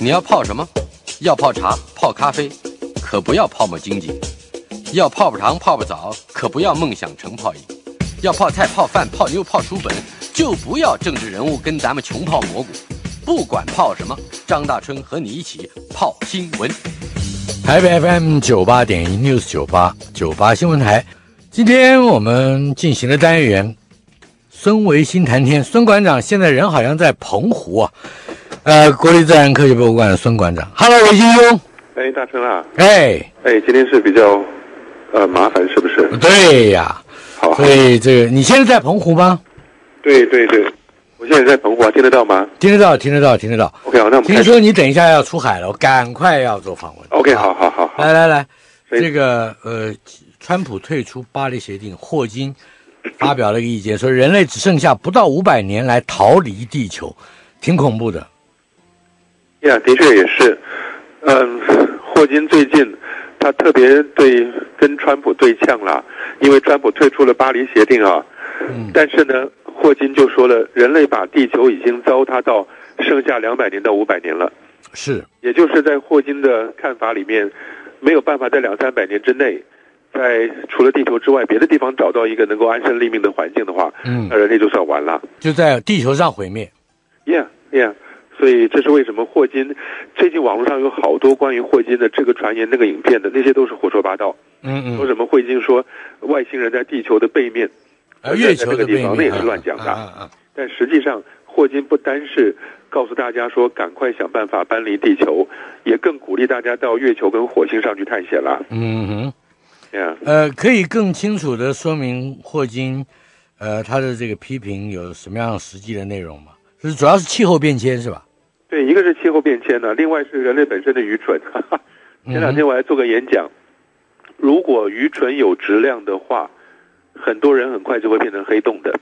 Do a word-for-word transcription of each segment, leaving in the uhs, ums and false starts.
你要泡什么？要泡茶、泡咖啡，可不要泡沫经济；要泡泡糖、泡泡澡，可不要梦想成泡影；要泡菜、泡饭、泡妞、泡书本，就不要政治人物跟咱们穷泡蘑菇。不管泡什么，张大春和你一起泡新闻。 台北 F M 九八点一 News 九八九八新闻台，今天我们进行的单元孙维新谈天。孙馆长现在人好像在澎湖啊，呃，国立自然科学博物馆的孙馆长。Hello， 维新兄。 哎，大春啊。 哎。 哎，今天是比较呃麻烦，是不是？ 对呀。 好。 所以这个你现在在澎湖吗？ 对对对，我现在在澎湖啊，听得到吗？ 听得到，听得到，听得到。 OK， 好，那我们听说你等一下要出海了，我赶快要做访问。 OK， 好好好好。 来来来，这个呃，川普退出巴黎协定，霍金发表了一个意见，说人类只剩下不到五百年来逃离地球，挺恐怖的。 呀，的确也是。嗯，霍金最近他特别对跟川普对呛了，因为川普退出了巴黎协定啊。嗯。但是呢，霍金就说了，人类把地球已经糟蹋到剩下两百年到五百年了。 是。也就是在霍金的看法里面，没有办法在两三百年之内，在除了地球之外别的地方找到一个能够安身立命的环境的话，嗯，那人类就算完了， 就在地球上毁灭。 Yeah, yeah。所以这是为什么霍金最近网络上有好多关于霍金的这个传言、那个影片的，那些都是胡说八道。嗯嗯。说什么霍金说外星人在地球的背面， 呃，月球的背面， 那个地方那也是乱讲的。啊啊啊！但实际上，霍金不单是告诉大家说赶快想办法搬离地球，也更鼓励大家到月球跟火星上去探险了。 嗯哼。 Yeah. 呃，可以更清楚的说明霍金，呃，他的这个批评有什么样实际的内容吗？就是主要是气候变迁是吧？ 对，一个是气候变迁呢，另外是人类本身的愚蠢。前两天我还做个演讲，如果愚蠢有质量的话，很多人很快就会变成黑洞的。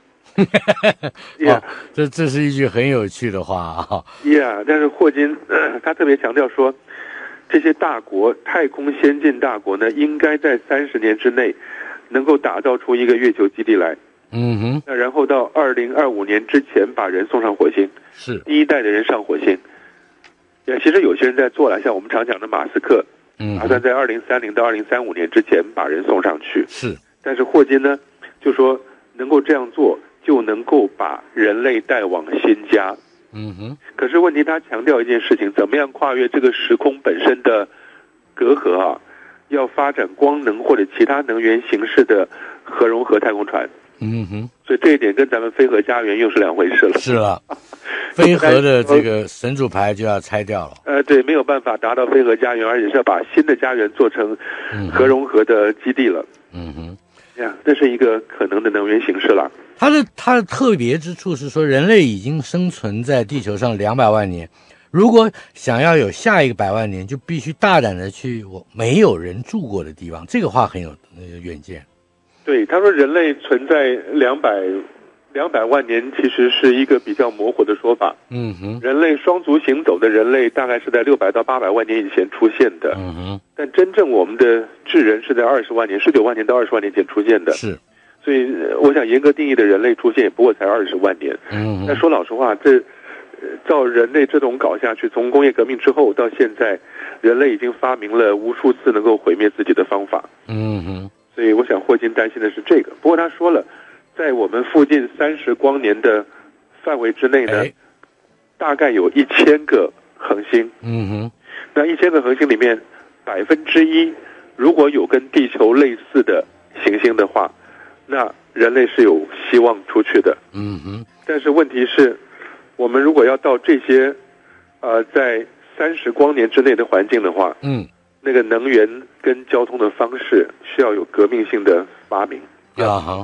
yeah. 哦，这这是一句很有趣的话啊。 Yeah， 但是霍金、呃、他特别强调说，这些大国、太空先进大国呢，应该在三十年之内能够打造出一个月球基地来。嗯哼。那然后到二零二五年之前把人送上火星， 是第一代的人上火星。也其实有些人在做了，像我们常讲的马斯克，嗯，打算在二零三零到二零三五年之前把人送上去。 是。 但是霍金呢，就说能够这样做，就能够把人类带往新家。嗯哼。可是问题，他强调一件事情，怎么样跨越这个时空本身的隔阂啊？要发展光能或者其他能源形式的核融合太空船。嗯哼。所以这一点跟咱们飞核家园又是两回事了。 是了。飞核的这个神主牌就要拆掉了。 呃，对，没有办法达到飞核家园，而且是要把新的家园做成核融合的基地了。嗯哼。呀，这是一个可能的能源形式了。 它的它的特别之处是说，人类已经生存在地球上两百万年，如果想要有下一个百万年，就必须大胆的去我没有人住过的地方。这个话很有呃远见。 对，他说人类存在两百两百万年，其实是一个比较模糊的说法。嗯哼。人类双足行走的人类大概是在六百到八百万年以前出现的。嗯哼。但真正我们的智人是在二十万年、十九万年到二十万年前出现的。 是。 所以我想严格定义的人类出现也不过才二十万年。嗯。但说老实话，这照人类这种搞下去，从工业革命之后到现在，人类已经发明了无数次能够毁灭自己的方法。嗯哼。所以我想霍金担心的是这个。不过他说了，在我们附近三十光年的范围之内呢，大概有一千个恒星。嗯哼。那一千个恒星里面，百分之一如果有跟地球类似的行星的话，那人类是有希望出去的。嗯哼。但是问题是，我们如果要到这些呃在三十光年之内的环境的话，嗯，那个能源跟交通的方式需要有革命性的发明。 啊好。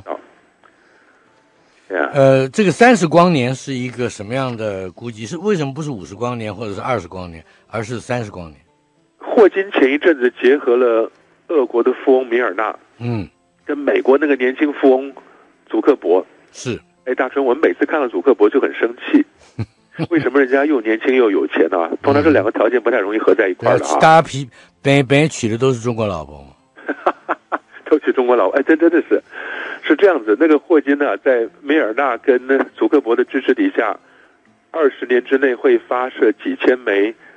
呃，这个三十光年是一个什么样的估计？是为什么不是五十光年或者是二十光年，而是三十光年？ 霍金前一阵子结合了俄国的富翁米尔纳，嗯，跟美国那个年轻富翁祖克伯。 是。 哎，大春，我们每次看到祖克伯就很生气，为什么人家又年轻又有钱啊？通常这两个条件不太容易合在一块儿的啊。 大家皮本本娶的都是中国老婆嘛， 都娶中国老婆，哎，真真的是。是这样子，那个霍金呢、啊，在梅尔纳跟祖克伯的支持底下，二十年之内会发射几千枚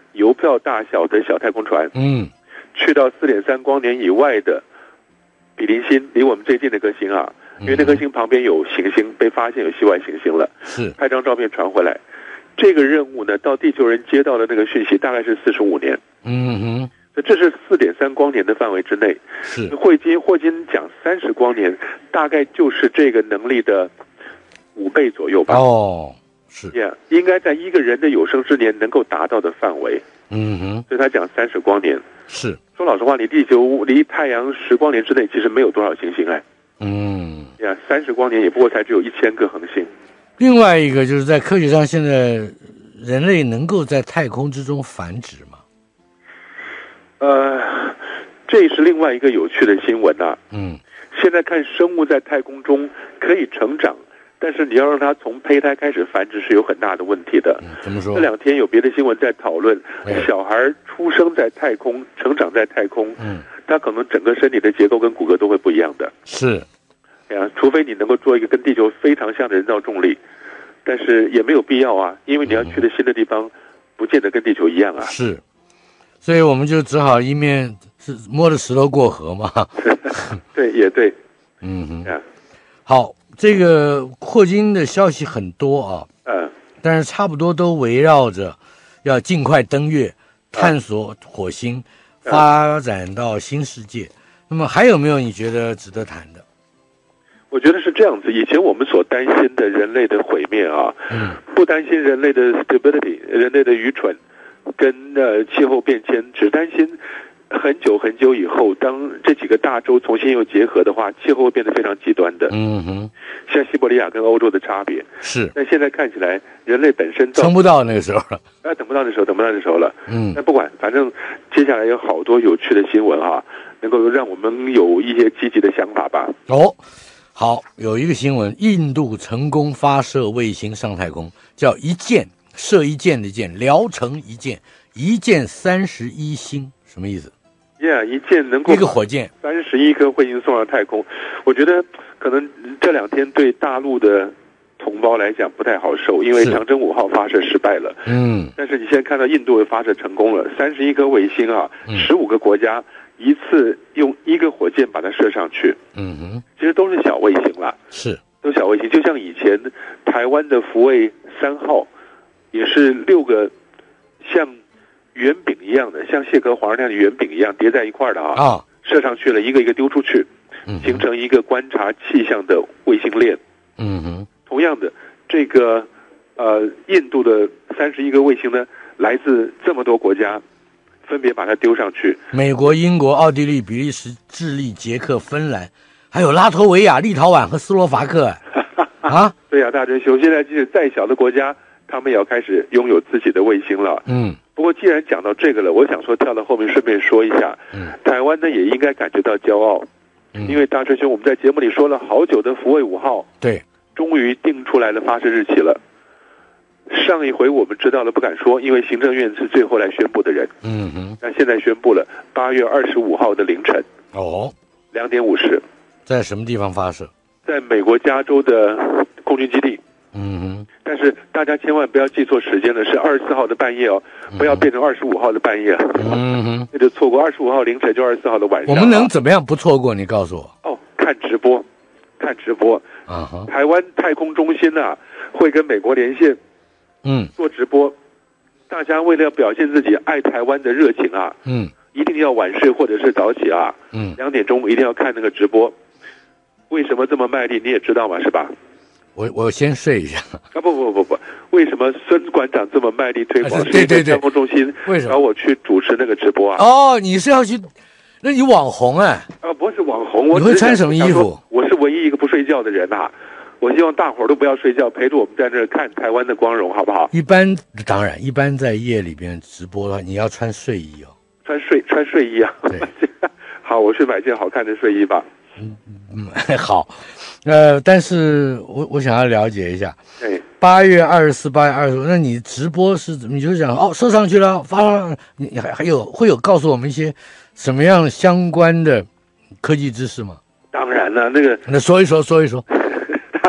邮票大小的小太空船， 嗯， 去到四点三光年以外的比邻星，离我们最近的颗星啊，因为那颗星旁边有行星，被发现有系外行星了， 是拍张照片传回来。这个任务呢，到地球人接到的那个讯息大概是四十五年， 嗯哼， 所以这是四点三光年的范围之内。 是霍金霍金讲三十光年，大概就是这个能力的五倍左右吧。 哦，是， yeah, 应该在一个人的有生之年能够达到的范围。 嗯哼， 所以他讲三十光年。 是， 说老实话，离地球离太阳十光年之内其实没有多少行星哎。 嗯， 呀，三十光年也不过才只有一千个恒星。 另外一个就是在科学上，现在人类能够在太空之中繁殖吗？ 呃，这是另外一个有趣的新闻啊。 嗯， 现在看生物在太空中可以成长，但是你要让它从胚胎开始繁殖是有很大的问题的。 嗯、怎么说？ 这两天有别的新闻在讨论， 哎、 小孩出生在太空，成长在太空， 嗯， 他可能整个身体的结构跟骨骼都会不一样的。 是。 哎呀，除非你能够做一个跟地球非常像的人造重力，但是也没有必要啊，因为你要去的新的地方，不见得跟地球一样啊。 是，所以我们就只好一面是摸着石头过河嘛。 对，也对。 嗯哼。 啊、 好，这个霍金的消息很多啊， 嗯， 但是差不多都围绕着要尽快登月、探索火星、 嗯、 发展到新世界。那么还有没有你觉得值得谈的？ 我觉得是这样子，以前我们所担心的人类的毁灭啊， 嗯， 不担心人类的 stability， 人类的愚蠢，跟呃气候变迁，只担心很久很久以后，当这几个大洲重新又结合的话，气候会变得非常极端的。 嗯哼， 像西伯利亚跟欧洲的差别是， 但现在看起来，人类本身撑不到那个时候了。 哎，等不到那时候，等不到那时候了。 嗯， 那不管，反正接下来有好多有趣的新闻啊，能够让我们有一些积极的想法吧。 哦。好，有一个新闻，印度成功发射卫星上太空，叫一箭，射一箭的箭，聊城一箭，一箭三十一星，什么意思？ Yeah， 一箭能够一个火箭三十一颗卫星送上太空，我觉得可能这两天对大陆的同胞来讲不太好受，因为长征五号发射失败了。 嗯， 但是你现在看到印度发射成功了，三十一颗卫星啊，十五个国家。一次用一个火箭把它射上去， 嗯哼， 其实都是小卫星啦， 是都小卫星，就像以前台湾的福卫三号，也是六个像圆饼一样的，像蟹壳黄那样的圆饼一样叠在一块的啊， 啊， 射上去了，一个一个丢出去， 嗯， 形成一个观察气象的卫星链。 嗯哼， 同样的，这个呃印度的三十一个卫星呢，来自这么多国家。分别把它丢上去， 美国、英国、奥地利、比利时、智利、捷克、芬兰，还有拉脱维亚、立陶宛和斯洛伐克。啊， 对啊，大真兄，现在即使再小的国家，他们也要开始拥有自己的卫星了。 嗯， 不过既然讲到这个了，我想说跳到后面顺便说一下， 嗯， 台湾呢也应该感觉到骄傲， 嗯， 因为大真兄我们在节目里说了好久的福卫五号， 对， 终于定出来了发射日期了。上一回我们知道了不敢说，因为行政院是最后来宣布的人。 嗯哼， 那现在宣布了八月二十五号的凌晨， 哦， 两点五十， 在什么地方发射？ 在美国加州的空军基地。 嗯哼， 但是大家千万不要记错时间了，是二十四号的半夜哦，不要变成二十五号的半夜。 嗯哼， 那就错过二十五号凌晨就二十四号的晚上。 我们能怎么样不错过？你告诉我。 哦，看直播，看直播。 啊哈， 台湾太空中心啊，会跟美国连线。 嗯， 做直播，大家为了要表现自己爱台湾的热情啊， 嗯， 一定要晚睡或者是早起啊， 嗯， 两点钟一定要看那个直播。为什么这么卖力？你也知道嘛，是吧？ 我我先睡一下。 啊不不不不，为什么孙馆长这么卖力推广？ 对对对， 太空中心为什么找我去主持那个直播啊？ 哦，你是要去？那你网红哎？ 啊，不是网红，我你会穿什么衣服？ 我是唯一一个不睡觉的人呐、啊。我希望大伙儿都不要睡觉，陪着我们在这儿看台湾的光荣，好不好？ 一般当然，一般在夜里边直播的话，你要穿睡衣哦。 穿睡穿睡衣啊？ 对。 好，我去买件好看的睡衣吧。 嗯嗯，好。呃，但是我我想要了解一下， 对， 八月二十四、八月二十五，那你直播是怎么？你就讲哦，射上去了，发上，你还还有会有告诉我们一些什么样相关的科技知识吗？ 当然了，那个那说一说，说一说。 大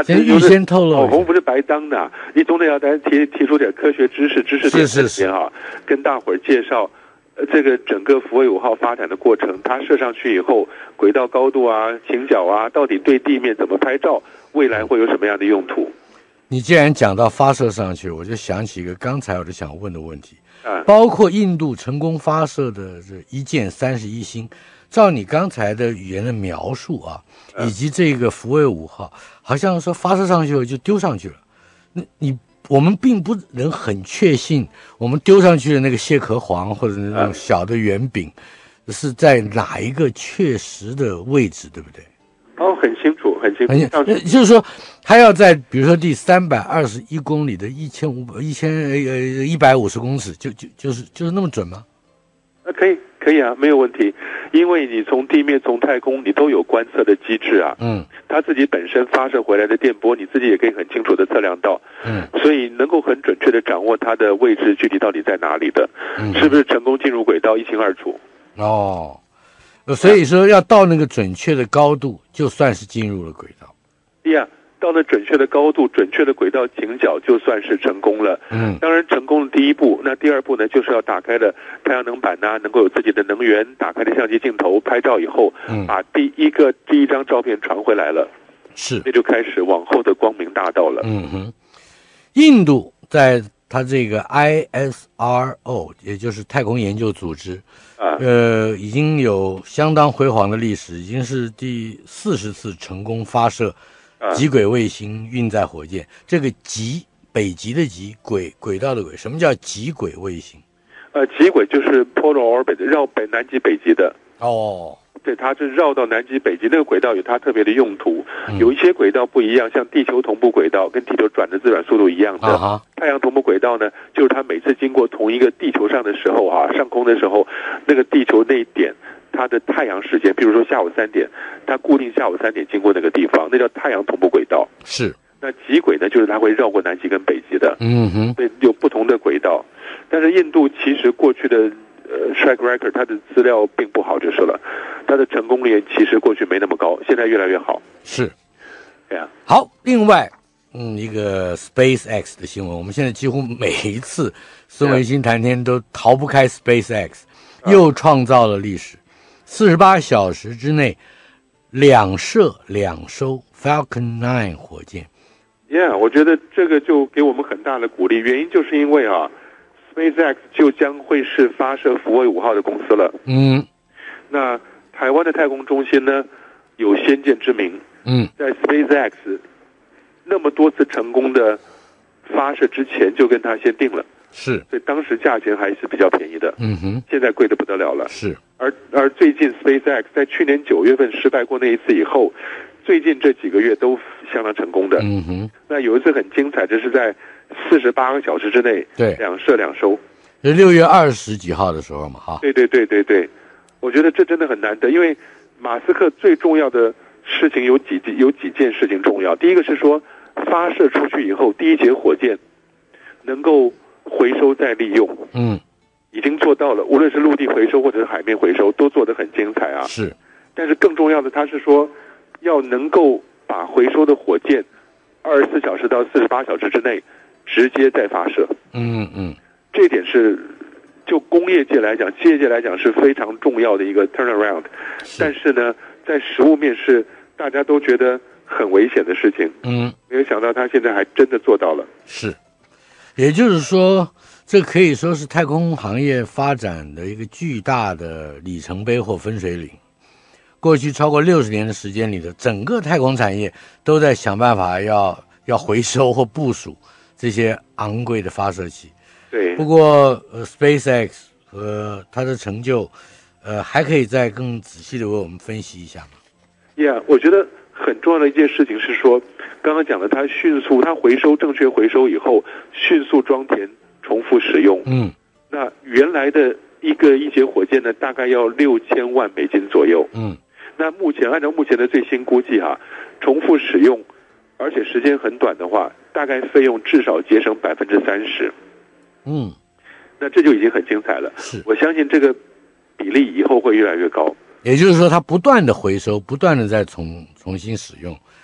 先预先透露， 网红不是白当的，你总得要大家提提出点科学知识，知识点是是是啊，跟大伙儿介绍。这个整个福卫五号发展的过程，它射上去以后，轨道高度啊、倾角啊，到底对地面怎么拍照，未来会有什么样的用途？ 你既然讲到发射上去，我就想起一个刚才我就想问的问题， 啊， 包括印度成功发射的这一箭三十一星，照你刚才的语言的描述啊，以及这个福卫五号，好像说发射上去了就丢上去了，那你。我们并不能很确信，我们丢上去的那个蟹壳黄或者那种小的圆饼，是在哪一个确实的位置，对不对？ 哦，很清楚，很清楚。 很就是说，它要在比如说第三百二十一公里的一千五百一千呃一百五十公尺，就就就是就是那么准吗？ 呃，可以，可以啊，没有问题。因为你从地面、从太空，你都有观测的机制啊。 嗯。 它自己本身发射回来的电波，你自己也可以很清楚的测量到。 嗯。 所以能够很准确的掌握它的位置具体到底在哪里的， 嗯， 是不是成功进入轨道，一清二楚。 哦，所以说要到那个准确的高度，就算是进入了轨道。 呀、yeah, 到了准确的高度、准确的轨道倾角，就算是成功了。 嗯， 当然成功的第一步，那第二步呢，就是要打开了太阳能板呐、啊，能够有自己的能源，打开了相机镜头拍照以后， 嗯， 把第一个第一张照片传回来了， 是， 那就开始往后的光明大道了。 嗯哼，印度在它这个 I S R O， 也就是太空研究组织， 啊， 呃，已经有相当辉煌的历史，已经是第四十次成功发射极轨卫星运载火箭。这个极，北极的极，轨轨道的轨，什么叫极轨卫星？ 呃，极轨就是 polar orbit， 绕北南极北极的。 哦， 对，它是绕到南极北极，那个轨道有它特别的用途， 嗯、 有一些轨道不一样，像地球同步轨道跟地球转的自转速度一样的。 啊、 太阳同步轨道呢，就是它每次经过同一个地球上的时候啊，上空的时候，那个地球那一点，它的太阳时间，比如说下午三点，它固定下午三点经过那个地方，那叫太阳同步轨道。 是。 那极轨呢，就是它会绕过南极跟北极的。 嗯哼。 对，有不同的轨道，但是印度其实过去的呃 track record 它的资料并不好就是了，它的成功率其实过去没那么高，现在越来越好。 是。 对啊。 好，另外，嗯，一个 SpaceX 的新闻，我们现在几乎每一次孙维新谈天都逃不开 SpaceX， 又创造了历史，四十八小时之内两射两收 Falcon 九火箭。 Yeah， 我觉得这个就给我们很大的鼓励，原因就是因为啊 ，SpaceX 就将会是发射福卫五号的公司了。 嗯， 那台湾的太空中心呢，有先见之明。 嗯， 在 SpaceX 那么多次成功的发射之前，就跟他先定了。 是， 所以当时价钱还是比较便宜的。 嗯哼， 现在贵得不得了了。 是， 而而最近 SpaceX 在去年九月份失败过那一次以后，最近这几个月都相当成功的。 嗯哼， 那有一次很精彩，这是在四十八个小时之内， 对， 两射两收。 是六月二十几号的时候嘛，哈。 对对对对对，我觉得这真的很难得，因为马斯克最重要的事情有几有几件事情重要。第一个是说，发射出去以后，第一节火箭能够回收再利用。 嗯， 已经做到了，无论是陆地回收或者是海面回收，都做得很精彩啊。 是， 但是更重要的，他是说要能够把回收的火箭二十四小时到四十八小时之内直接再发射。 嗯嗯， 这一点是就工业界来讲，企业界来讲是非常重要的一个 turnaround。但是呢，在实物面是大家都觉得很危险的事情。 嗯， 没有想到他现在还真的做到了。 是，也就是说，这可以说是太空行业发展的一个巨大的里程碑或分水岭。过去超过六十年的时间里的整个太空产业都在想办法要要回收或部署这些昂贵的发射器。 对。 不过，呃 ，SpaceX 和它的成就，呃，还可以再更仔细的为我们分析一下吗？ Yeah， 我觉得很重要的一件事情是说，刚刚讲的，它迅速，它回收正确回收以后，迅速装填，重复使用。 嗯。 那原来的一个一节火箭呢，大概要六千万美金左右。 嗯。 那目前按照目前的最新估计哈、啊，重复使用，而且时间很短的话，大概费用至少节省百分之三十。 嗯。 那这就已经很精彩了。 是。 我相信这个比例以后会越来越高。 也就是说，它不断的回收，不断的再重重新使用。 对，同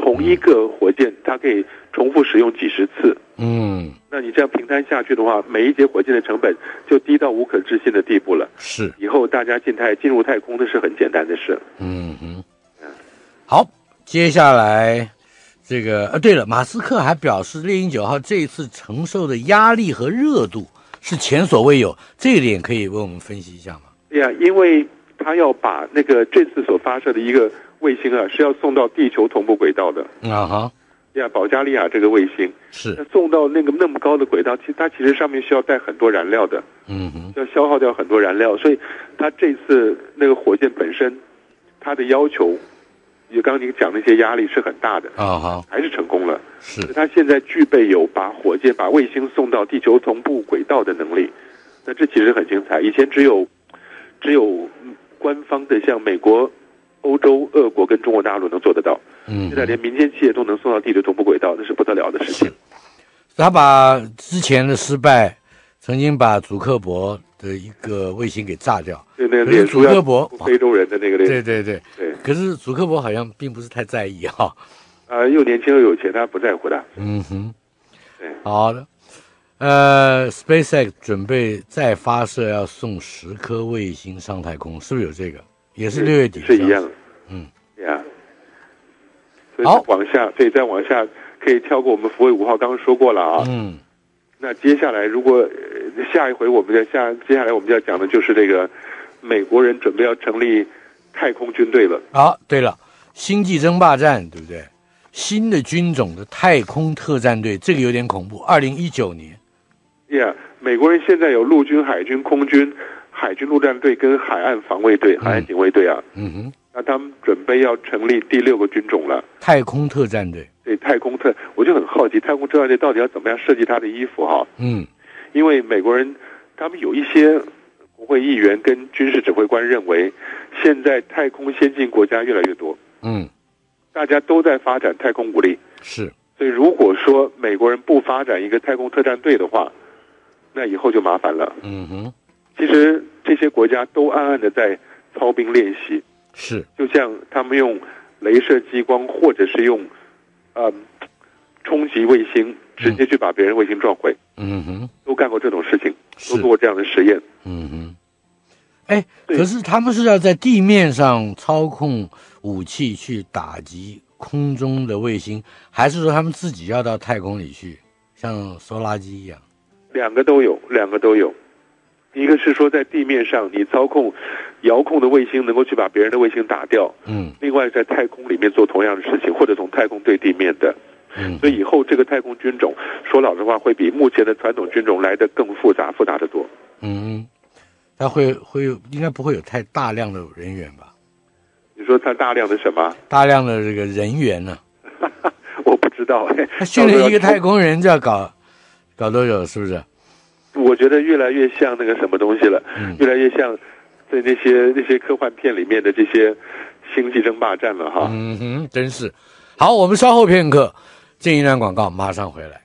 同一个火箭它可以重复使用几十次。 嗯， 那你这样平摊下去的话，每一节火箭的成本就低到无可置信的地步了。 是， 以后大家进太进入太空那是很简单的事。 嗯哼，好，接下来这个呃，对了，马斯克还表示，猎鹰九号这一次承受的压力和热度是前所未有，这一点可以为我们分析一下吗？ 对呀、啊，因为他要把那个这次所发射的一个卫星啊，是要送到地球同步轨道的。 啊哈。 呀，保加利亚这个卫星是送到那个那么高的轨道，其实它其实上面需要带很多燃料的， 嗯哼， 要消耗掉很多燃料，所以它这次那个火箭本身，它的要求，就刚刚你讲那些压力是很大的啊哈， 还是成功了。 是它现在具备有把火箭把卫星送到地球同步轨道的能力，那这其实很精彩。以前只有只有官方的像美国、欧洲、俄国跟中国大陆能做得到。 嗯， 现在连民间企业都能送到地球同步轨道，那是不得了的事情。 他把之前的失败，曾经把祖克伯的一个卫星给炸掉。 对，那个脸书祖克伯非洲人的那个脸。 对对对对。 可是祖克伯好像并不是太在意哈。 啊、呃，又年轻又有钱，他不在乎的。 嗯哼。 对。 好的。呃 ，SpaceX 准备再发射，要送十颗卫星上太空，是不是有这个？也是六月底。 是一样。 嗯。 对呀。好，往下，对，再往下可以跳过我们福卫五号，刚刚说过了啊。 嗯。 那接下来，如果、呃、下一回我们在下接下来我们要讲的就是这个美国人准备要成立太空军队了。 啊，对了，星际争霸战，对不对？新的军种的太空特战队，这个有点恐怖。二零一九年。 呀、yeah, ，美国人现在有陆军、海军、空军、海军陆战队跟海岸防卫队、嗯、海岸警卫队啊。 嗯哼。 那他们准备要成立第六个军种了， 太空特战队。 对，太空特，我就很好奇，太空特战队到底要怎么样设计他的衣服哈？ 嗯， 因为美国人他们有一些国会议员跟军事指挥官认为，现在太空先进国家越来越多， 嗯， 大家都在发展太空武力， 是， 所以如果说美国人不发展一个太空特战队的话，那以后就麻烦了。 嗯哼， 其实这些国家都暗暗的在操兵练习。 是， 就像他们用雷射激光，或者是用，呃，冲击卫星，直接去把别人卫星撞毁。 嗯哼， 都干过这种事情，都做过这样的实验。 嗯哼，哎，可是他们是要在地面上操控武器去打击空中的卫星，还是说他们自己要到太空里去，像收垃圾一样？ 两个都有，两个都有。一个是说在地面上你操控遥控的卫星能够去把别人的卫星打掉， 嗯， 另外在太空里面做同样的事情，或者从太空对地面的， 嗯， 所以以后这个太空军种说老实话会比目前的传统军种来得更复杂复杂的多。 嗯，它会会应该不会有太大量的人员吧？ 你说它大量的什么？ 大量的这个人员呢？ 我不知道。 他训练一个太空人就要搞搞多久？是不是？ 我觉得越来越像那个什么东西了， 嗯、 越来越像在那些那些科幻片里面的这些星际争霸战了哈。 嗯哼，真是。好，我们稍后片刻进一段广告，马上回来。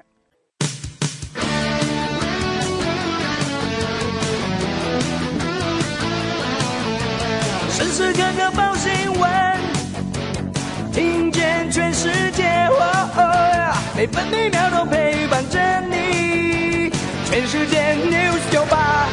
时时刻刻报新闻，听见全世界，哦哦，每分每秒都陪伴着你。全世界 News 九八，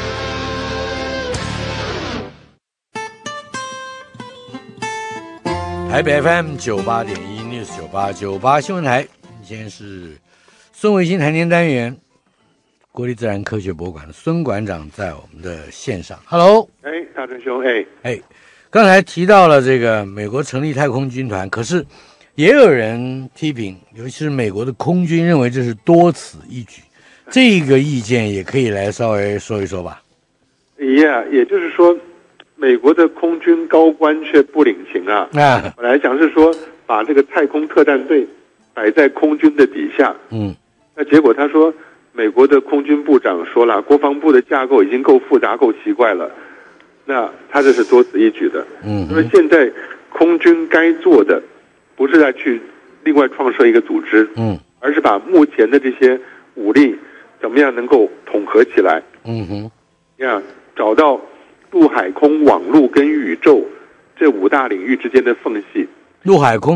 台北 F M 九八点一 News 九八九八新闻台，今天是孙维新谈天单元，国立自然科学博物馆的孙馆长在我们的线上。Hello， 哎，大春兄，哎哎，刚才提到了这个美国成立太空军团，可是也有人批评，尤其是美国的空军认为这是多此一举。这个意见也可以来稍微说一说吧。 Yeah， 也就是说，美国的空军高官却不领情啊。 啊， 本来想是说把这个太空特战队摆在空军的底下， 嗯， 那结果他说，美国的空军部长说了，国防部的架构已经够复杂、够奇怪了，那他这是多此一举的。 嗯， 那么现在空军该做的，不是再去另外创设一个组织， 嗯， 而是把目前的这些武力怎么样能够统合起来？ 嗯哼， 呀，找到陆海空、网络跟宇宙这五大领域之间的缝隙。 陆海空、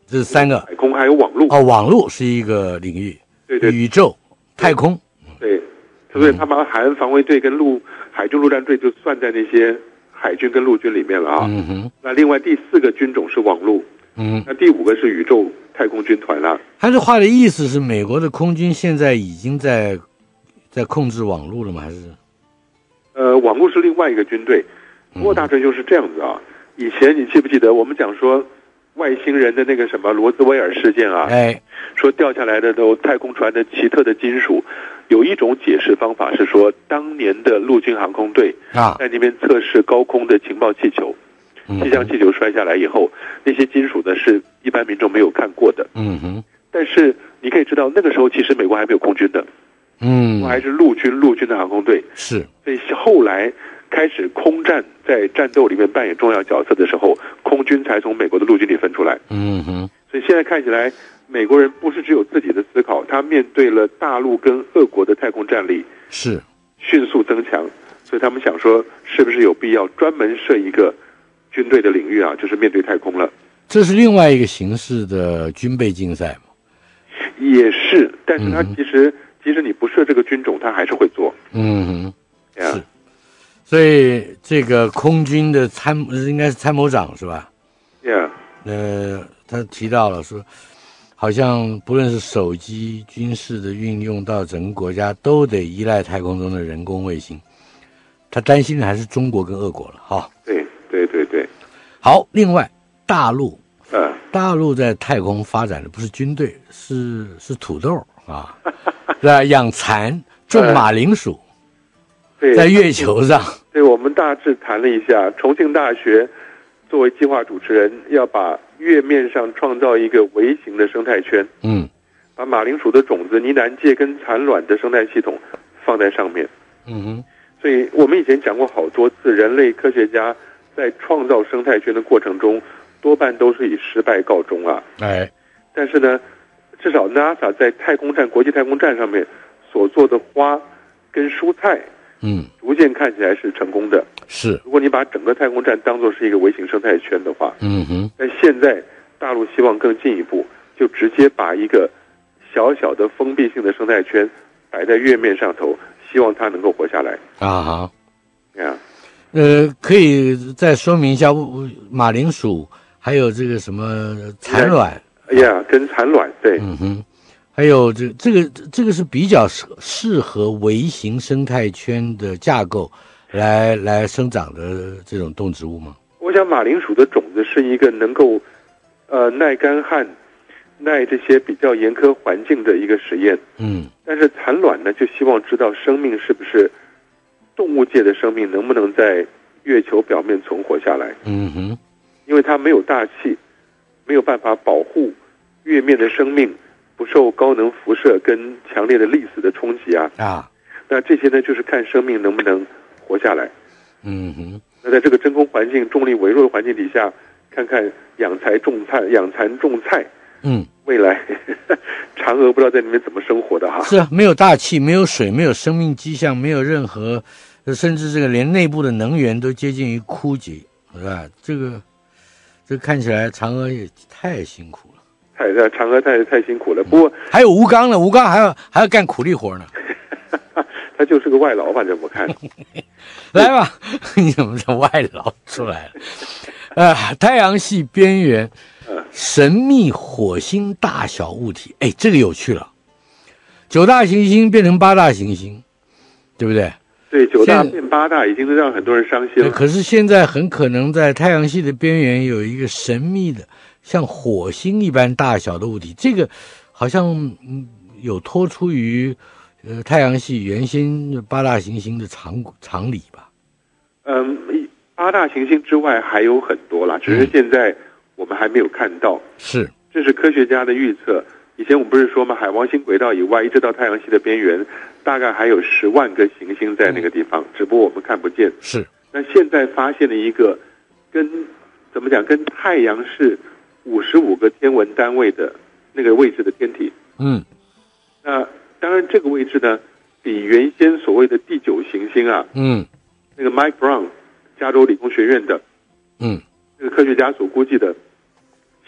这是三个。 海空还有网络。 哦，网络是一个领域。 对对。 宇宙、太空。 对，所以他把海岸防卫队跟陆海军陆战队就算在那些海军跟陆军里面了啊。 嗯哼。 那另外第四个军种是网络。 嗯。 那第五个是宇宙太空军团了。 他这话的意思是，美国的空军现在已经在在控制网络了吗？还是？ 呃，网络是另外一个军队。不过大春兄是这样子啊，以前你记不记得我们讲说外星人的那个什么罗兹威尔事件啊？ 哎， 说掉下来的都太空船的奇特的金属，有一种解释方法是说，当年的陆军航空队啊在那边测试高空的情报气球，气象气球摔下来以后，那些金属呢是一般民众没有看过的。 嗯哼。 但是你可以知道，那个时候其实美国还没有空军的， 嗯， 还是陆军陆军的航空队。 是， 所以后来开始空战在战斗里面扮演重要角色的时候，空军才从美国的陆军里分出来。 嗯哼。 所以现在看起来，美国人不是只有自己的思考，他面对了大陆跟俄国的太空战力是迅速增强，所以他们想说，是不是有必要专门设一个军队的领域啊，就是面对太空了。 这是另外一个形式的军备竞赛嘛？ 也是，但是他其实、嗯、即使你不设这个军种，他还是会做。 嗯哼， yeah. 是。所以这个空军的参应该是参谋长是吧？ Yeah。 呃，他提到了说，好像不论是手机、军事的运用到整个国家，都得依赖太空中的人工卫星。他担心的还是中国跟俄国了，哈。 对对对对。 好，另外大陆。 嗯， 大陆在太空发展的不是军队，是是土豆啊，是吧？养蚕、种马铃薯， 对， 在月球上。 对，我们大致谈了一下，重庆大学作为计划主持人，要把月面上创造一个微型的生态圈。 嗯， 把马铃薯的种子、呢喃芥跟产卵的生态系统放在上面。 嗯哼， 所以我们以前讲过好多次，人类科学家在创造生态圈的过程中，多半都是以失败告终啊！ 哎， 但是呢，至少 NASA 在太空站、国际太空站上面所做的花跟蔬菜， 嗯， 逐渐看起来是成功的。 是， 如果你把整个太空站当作是一个微型生态圈的话， 嗯哼， 但现在大陆希望更进一步，就直接把一个小小的封闭性的生态圈摆在月面上头，希望它能够活下来。 啊哈， 呀， 呃，可以再说明一下马铃薯。还有这个什么产卵， 哎呀，跟产卵对， 嗯哼，还有这这个这个是比较适适合微型生态圈的架构来来生长的这种动植物吗？ 我想马铃薯的种子是一个能够呃耐干旱、耐这些比较严苛环境的一个实验， 嗯， 但是产卵呢，就希望知道生命是不是动物界的生命能不能在月球表面存活下来， 嗯哼。 因为它没有大气，没有办法保护月面的生命不受高能辐射跟强烈的粒子的冲击啊！ 啊， 那这些呢，就是看生命能不能活下来。 嗯哼。 那在这个真空环境、重力微弱的环境底下，看看养蚕种菜、养蚕种菜， 嗯， 未来呵呵嫦娥不知道在里面怎么生活的哈。 是啊，没有大气，没有水，没有生命迹象，没有任何，甚至这个连内部的能源都接近于枯竭，是吧？这个。这看起来嫦娥也太辛苦了， 太嫦娥太太辛苦了。不过、嗯、 还有吴刚呢，吴刚还要还要干苦力活呢。 他就是个外劳，反正我看。 来吧，你怎么叫外劳出来了？呃，太阳系边缘，神秘火星大小物体，哎，这个有趣了。九大行星变成八大行星，对不对？ 对，九大变八大已经让很多人伤心了。 可是现在很可能在太阳系的边缘有一个神秘的像火星一般大小的物体，这个好像有脱出于呃太阳系原先八大行星的常常理吧。 嗯，八大行星之外还有很多啦，只是现在我们还没有看到。 是， 这是科学家的预测。以前我们不是说嘛，海王星轨道以外一直到太阳系的边缘，大概还有十万个行星在那个地方，嗯、只不过我们看不见。 是。 那现在发现了一个跟怎么讲，跟太阳是五十五个天文单位的那个位置的天体。 嗯。 那当然，这个位置呢，比原先所谓的第九行星啊， 嗯， 那个 Mike Brown 加州理工学院的， 嗯， 这个科学家所估计的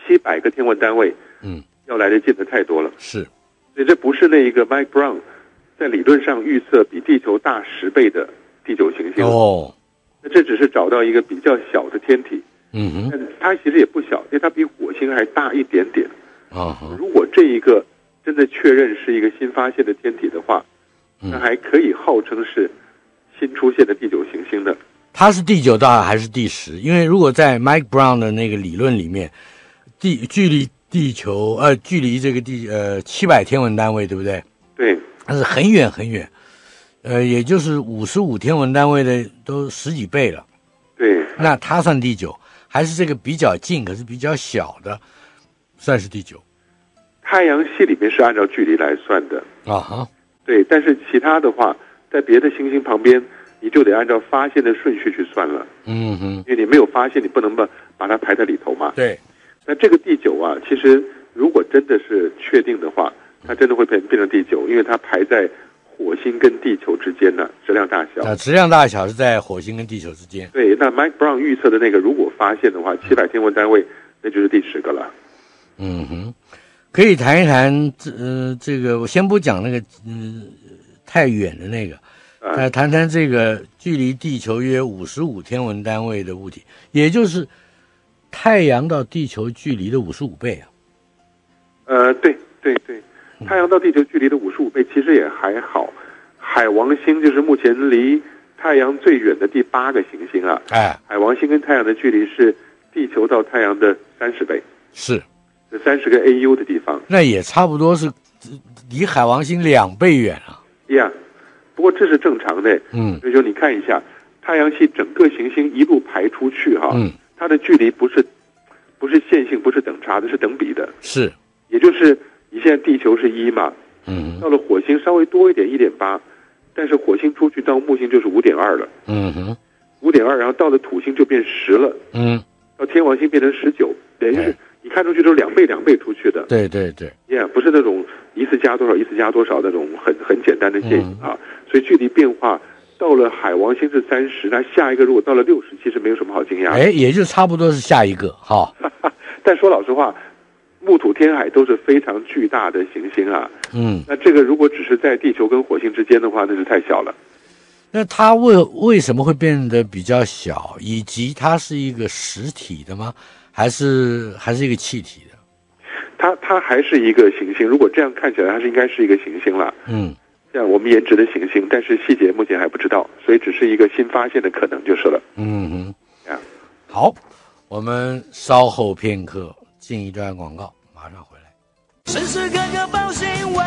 七百个天文单位， 嗯， 要来的近的太多了。 是， 所以这不是那一个 Mike Brown 在理论上预测比地球大十倍的第九行星哦。 那这只是找到一个比较小的天体， 嗯哼， 但它其实也不小，因为它比火星还大一点点。 啊、哦， 如果这一个真的确认是一个新发现的天体的话，那还可以号称是新出现的第九行星的。 它是第九大还是第十？因为如果在 Mike Brown 的那个理论里面，地距离地球呃距离这个地呃七百天文单位，对不对？ 对， 它是很远很远，呃，也就是五十五天文单位的都十几倍了。 对， 那它算第九，还是这个比较近可是比较小的，算是第九？ 太阳系里面是按照距离来算的啊哈。 对，但是其他的话，在别的行星旁边，你就得按照发现的顺序去算了。 嗯哼， 因为你没有发现，你不能把把它排在里头嘛。 对。 那这个第九啊，其实如果真的是确定的话，它真的会变变成第九，因为它排在火星跟地球之间呢，质量大小。 啊，质量大小是在火星跟地球之间。 对，那 Mike Brown 预测的那个，如果发现的话，七百天文单位，那就是第十个了。 嗯哼。可以谈一谈，呃，这个我先不讲那个，嗯、呃，太远的那个，来谈谈这个距离地球约五十五天文单位的物体，也就是太阳到地球距离的五十五倍啊。 呃，对对对，太阳到地球距离的五十五倍其实也还好。海王星就是目前离太阳最远的第八个行星啊。 哎， 海王星跟太阳的距离是地球到太阳的三十倍。 是。 这三十个 A U 的地方， 那也差不多是离海王星两倍远了。 呀、yeah, 不过这是正常的。 嗯， 所以说你看一下，太阳系整个行星一路排出去哈， 嗯， 它的距离不是不是线性，不是等差的，是等比的。 是， 也就是你现在地球是一嘛， 嗯， 到了火星稍微多一点，一点八，但是火星出去到木星就是五点二了。 嗯哼， 五点二，然后到了土星就变十了。 嗯， 到天王星变成十九，等于是。你看出去都是两倍两倍出去的， 对对对， 也、yeah, 不是那种一次加多少一次加多少那种很很简单的线性啊，所以距离变化到了海王星是三十，那下一个如果到了六十，其实没有什么好惊讶的， 哎，也就差不多是下一个哈。 但说老实话，木土天海都是非常巨大的行星啊， 嗯， 那这个如果只是在地球跟火星之间的话，那是太小了。 那它为为什么会变得比较小？以及它是一个实体的吗？还是还是一个气体的？ 它它还是一个行星。如果这样看起来，它是应该是一个行星了。 嗯， 像我们研制的行星，但是细节目前还不知道，所以只是一个新发现的可能就是了。 嗯哼， 啊， 好，我们稍后片刻进一段广告，马上回来。 时时刻刻报新闻，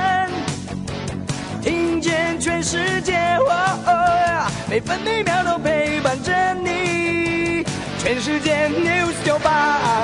听见全世界，哦哦，每分每秒都陪伴着你。全世界 News 九八，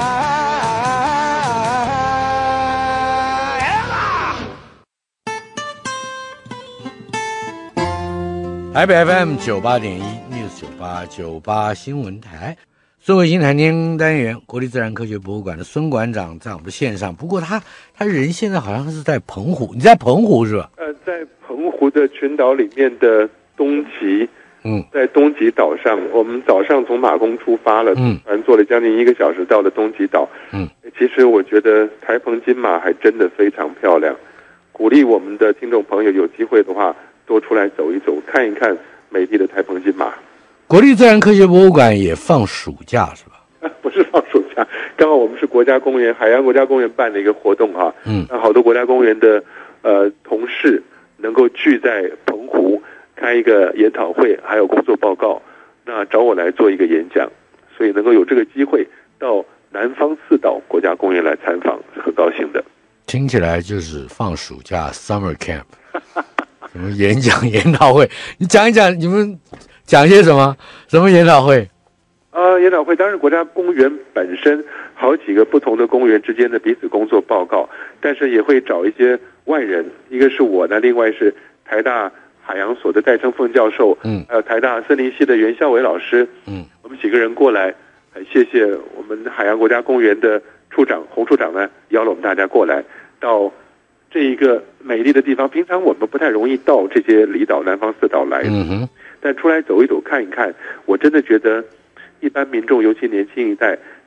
台北 F M 九八点一 News 九八九八新闻台，孙卫星谈天单元，国立自然科学博物馆的孙馆长在我们的线上。不过他他人现在好像是在澎湖，你在澎湖是吧？ 呃，在澎湖的群岛里面的东极。 嗯， 在东极岛上，我们早上从马公出发了， 嗯， 船坐了将近一个小时到了东极岛。 嗯， 其实我觉得台澎金马还真的非常漂亮，鼓励我们的听众朋友有机会的话多出来走一走，看一看美丽的台澎金马。 国立自然科学博物馆也放暑假是吧？ 不是放暑假，刚好我们是国家公园海洋国家公园办的一个活动哈， 嗯， 让好多国家公园的呃同事能够聚在澎湖。开一个研讨会，还有工作报告，那找我来做一个演讲，所以能够有这个机会到南方四岛国家公园来参访，是很高兴的。 听起来就是放暑假 summer camp， 什么演讲研讨会，你讲一讲你们讲些什么？什么研讨会？ 呃，研讨会当然国家公园本身好几个不同的公园之间的彼此工作报告，但是也会找一些外人，一个是我呢，另外是台大海洋所的戴承凤教授， 嗯， 还有台大森林系的袁孝伟老师， 嗯， 我们几个人过来，很谢谢我们海洋国家公园的处长洪处长呢，邀了我们大家过来到这一个美丽的地方。平常我们不太容易到这些离岛南方四岛来， 嗯哼， 但出来走一走看一看，我真的觉得一般民众，尤其年轻一代，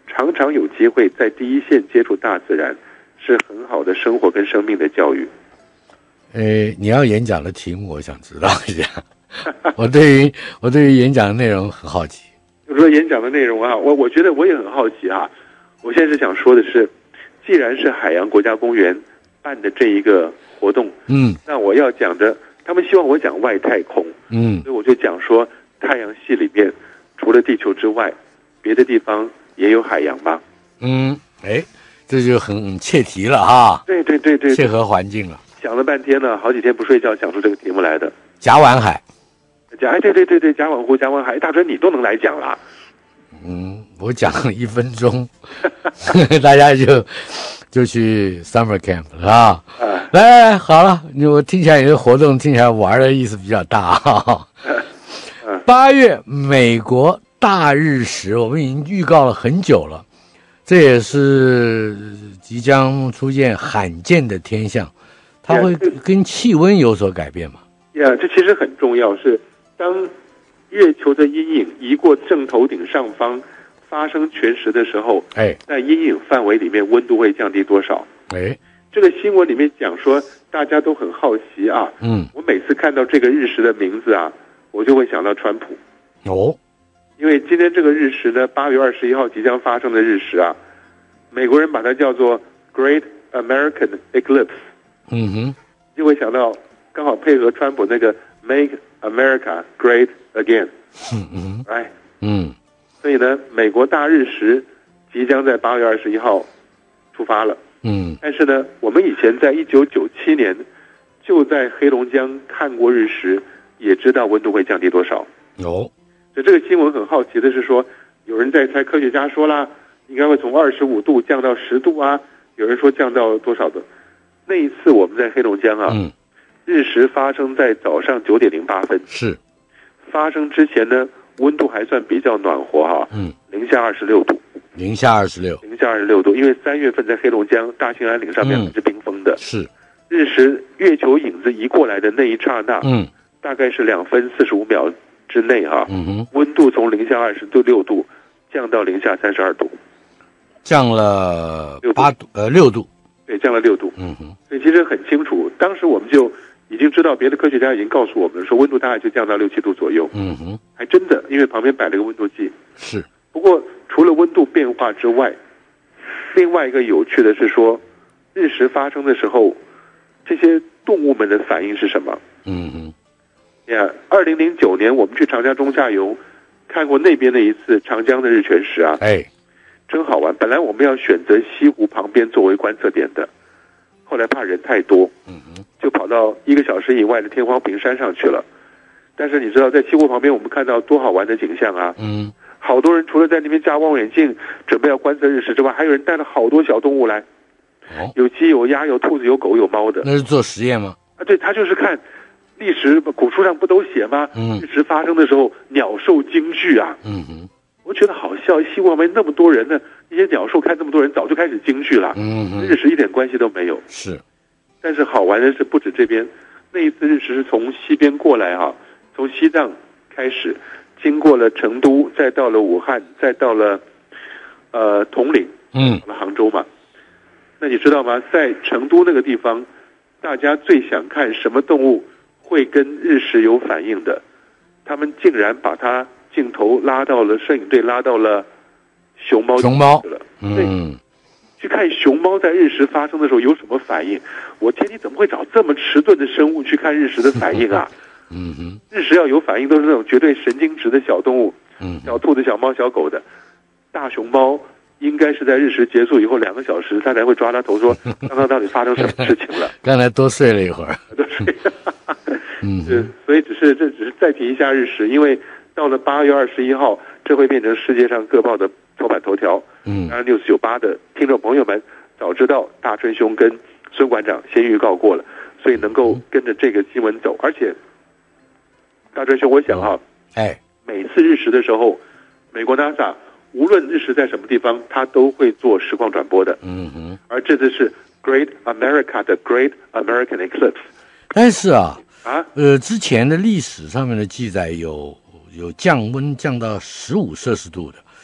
常常有机会在第一线接触大自然，是很好的生活跟生命的教育。 呃，你要演讲的题目，我想知道一下。我对于我对于演讲的内容很好奇。 就说演讲的内容啊，我我觉得我也很好奇啊。我现在是想说的是，既然是海洋国家公园办的这一个活动， 嗯， 那我要讲的，他们希望我讲外太空， 嗯， 所以我就讲说，太阳系里面除了地球之外，别的地方也有海洋吧？ 嗯，哎，这就很切题了哈。 对对对对， 切合环境了。 想了半天呢，好几天不睡觉，想出这个题目来的。 甲烷海。 甲哎，对对对对，甲烷湖、甲烷海，大专你都能来讲啦。 嗯，我讲了一分钟，大家就就去 summer camp 了啊。 啊来来来，好了，我听起来有个活动，听起来玩的意思比较大哈。八月美国大日食，我们已经预告了很久了，这也是即将出现罕见的天象，它会跟气温有所改变吗？ 呀，这其实很重要，是当月球的阴影移过正头顶上方，发生全食的时候， 哎， 在阴影范围里面温度会降低多少？ 哎， 这个新闻里面讲说，大家都很好奇啊。 嗯， 我每次看到这个日食的名字啊，我就会想到川普。 哦， 因为今天这个日食呢，八月二十一号即将发生的日食啊，美国人把它叫做 Great American Eclipse。 嗯哼， 就会想到刚好配合川普那个 Make America Great Again。 嗯嗯， 哎， 嗯， 所以呢，美国大日食即将在八月二十一号出发了。 嗯， 但是呢，我们以前在一九九七年就在黑龙江看过日食，也知道温度会降低多少。 有， 所以这个新闻很好奇的是说，有人在猜，科学家说啦，应该会从二十五度降到十度啊，有人说降到多少的。那一次我们在黑龙江啊， 嗯， 日食发生在早上九点零八分， 是发生之前呢，温度还算比较暖和哈、啊， 嗯， 零下二十六度， 零下二十六， 零下二十六度，因为三月份在黑龙江大兴安岭上面是冰封的， 是日食月球影子移过来的那一刹那， 嗯， 大概是两分四十五秒之内哈、啊， 嗯哼， 温度从零下二十度六度降到零下三十二度， 降了八度，呃，六度， 对，降了六度， 嗯哼， 所以其实很清楚，当时我们就已经知道，别的科学家已经告诉我们说，温度大概就降到六七度左右， 嗯哼， 还真的，因为旁边摆了个温度计， 是。 不过除了温度变化之外，另外一个有趣的是说，日食发生的时候，这些动物们的反应是什么？ 嗯哼， 呀，二零零九年我们去长江中下游看过那边的一次长江的日全食啊， 哎， 真好玩。本来我们要选择西湖旁边作为观测点的，后来怕人太多， 嗯哼， 就跑到一个小时以外的天荒坪山上去了。但是你知道，在西湖旁边我们看到多好玩的景象啊！ 嗯， 好多人除了在那边架望远镜准备要观测日食之外，还有人带了好多小动物来， 哦， 有鸡有鸭有兔子有狗有猫的。 那是做实验吗？ 啊，对，他就是看历史古书上不都写吗？ 嗯， 日食发生的时候鸟兽惊惧啊。 嗯哼， 我觉得好笑，西湖旁边那么多人呢，那些鸟兽看这么多人早就开始惊惧了， 嗯哼， 日食一点关系都没有。 是， 但是好玩的是不止这边，那一次日食是从西边过来啊，从西藏开始，经过了成都，再到了武汉，再到了呃铜陵， 嗯， 到了杭州嘛。那你知道吗？在成都那个地方，大家最想看什么动物会跟日食有反应的？他们竟然把它镜头拉到了摄影队拉到了熊猫熊猫了， 嗯， 去看熊猫在日食发生的时候有什么反应。我天，你怎么会找这么迟钝的生物去看日食的反应啊？ 嗯哼， 日食要有反应都是那种绝对神经质的小动物， 嗯， 小兔子、小猫、小狗的。大熊猫应该是在日食结束以后两个小时，它才会抓它头说，刚刚到底发生什么事情了？ 刚才多睡了一会儿， 多睡。 嗯， 是，所以只是这只是再提一下日食，因为到了八月二十一号，这会变成世界上各报的头版头条。 嗯， 当然 News 九八的听众朋友们早知道大春兄跟孙馆长先预告过了，所以能够跟着这个新闻走。而且大春兄，我想哈、啊， 哎， 每次日食的时候，美国 NASA 无论日食在什么地方，它都会做实况转播的。 嗯哼， 而这次是 Great America 的 Great American Eclipse。 但是啊， 啊， 呃，之前的历史上面的记载有有降温降到十五摄氏度的，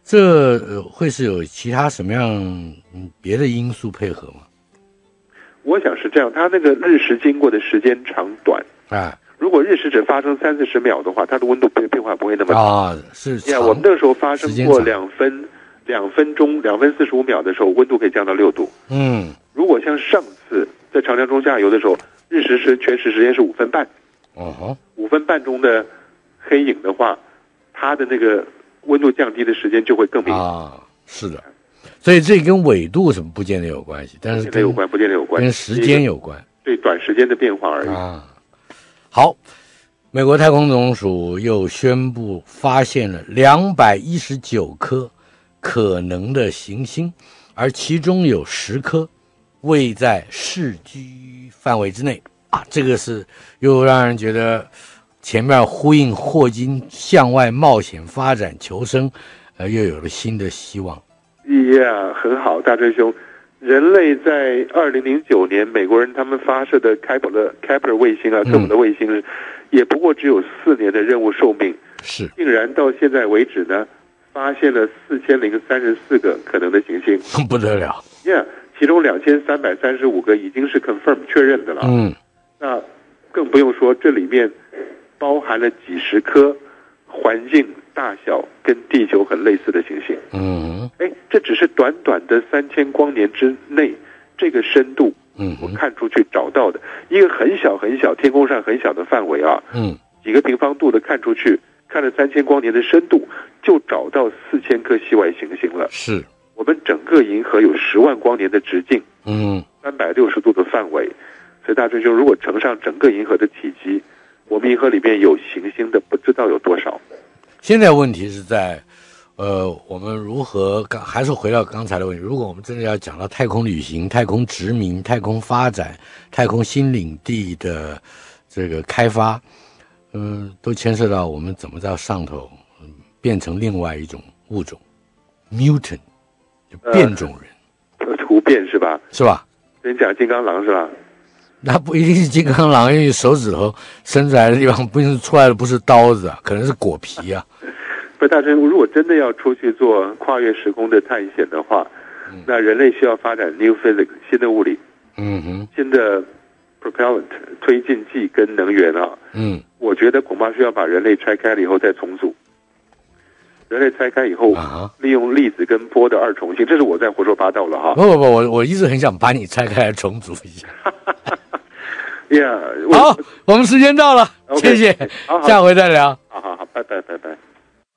这、呃、会是有其他什么样、嗯、别的因素配合吗？ 我想是这样，它那个日食经过的时间长短啊， 如果日食只发生三四十秒的话，它的温度变变化不会那么大啊。是， 呀，我们那时候发生过两分两分钟两分四十五秒的时候，温度可以降到六度。 嗯， 如果像上次在长江中下游的时候，日食时全时时间是五分半， 哦吼， 五分半中的黑影的话，它的那个温度降低的时间就会更明显啊。是的。所以这跟纬度什么不见得有关系，但是跟有关不见得有关， 跟时间有关， 对短时间的变化而已啊。好，美国太空总署又宣布发现了两百一十九颗可能的行星，而其中有十颗位在视居范围之内啊，这个是又让人觉得前面呼应霍金向外冒险发展求生，呃，又有了新的希望。 Yeah， 很好，大真兄。人类在二零零九年，美国人他们发射的开普勒开普勒卫星啊，科普勒卫星，也不过只有四年的任务寿命， 是竟然到现在为止呢，发现了四千零三十四个可能的行星， 不得了。 Yeah， 其中两千三百三十五个已经是 confirm 确认的了。 嗯， 那更不用说这里面包含了几十颗环境大小跟地球很类似的行星。 嗯， 哎，这只是短短的三千光年之内，这个深度， 嗯， 我看出去找到的一个很小很小天空上很小的范围啊， 嗯， 几个平方度的看出去，看了三千光年的深度，就找到四千颗系外行星了。 是我们整个银河有十万光年的直径， 嗯， 三百六十度的范围，所以大师兄，如果乘上整个银河的体积，我们银河里面有行星的不知道有多少。 现在问题是在，呃，我们如何刚还是回到刚才的问题，如果我们真的要讲到太空旅行、太空殖民、太空发展、太空新领地的这个开发，嗯、呃，都牵涉到我们怎么在上头、嗯、变成另外一种物种 ，mutant， 就变种人， 呃，突变是吧？ 是吧？ 人讲金刚狼是吧？ 那不一定是金刚狼，因为手指头伸出来的地方不是出来的不是刀子啊，可能是果皮啊。 不，大神，如果真的要出去做跨越时空的探险的话，嗯、那人类需要发展 new physics 新的物理， 嗯哼， 新的 propellant 推进剂跟能源啊。 嗯， 我觉得恐怕需要把人类拆开了以后再重组。人类拆开以后，啊、利用粒子跟波的二重性，这是我在胡说八道了哈。 不不不，我我一直很想把你拆开来重组一下。 Yeah， 好，我们时间到了， okay， 谢谢， 好好下回再聊。